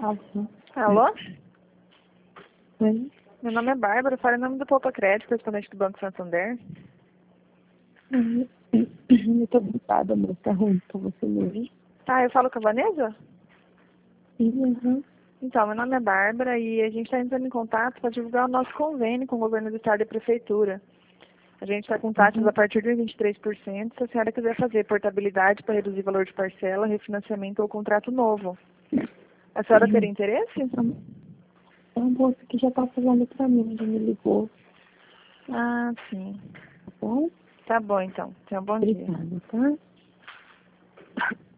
Alô? Alô? Oi? Meu nome é Bárbara, falo em nome do Poupa Crédito, correspondente do Banco Santander. Eu tô gripada, mas tá ruim pra você mesmo. Tá, eu falo com a Vanessa? Sim, uhum. Então, meu nome é Bárbara e a gente está entrando em contato para divulgar o nosso convênio com o governo do estado e a prefeitura. A gente está com taxas a partir de 23%, se a senhora quiser fazer portabilidade para reduzir o valor de parcela, refinanciamento ou contrato novo. A senhora teria interesse? É um moço que já tá falando pra mim, já me ligou, Ah, sim. tá bom? Tá bom, então. Tenha um bom dia. Obrigada, tá?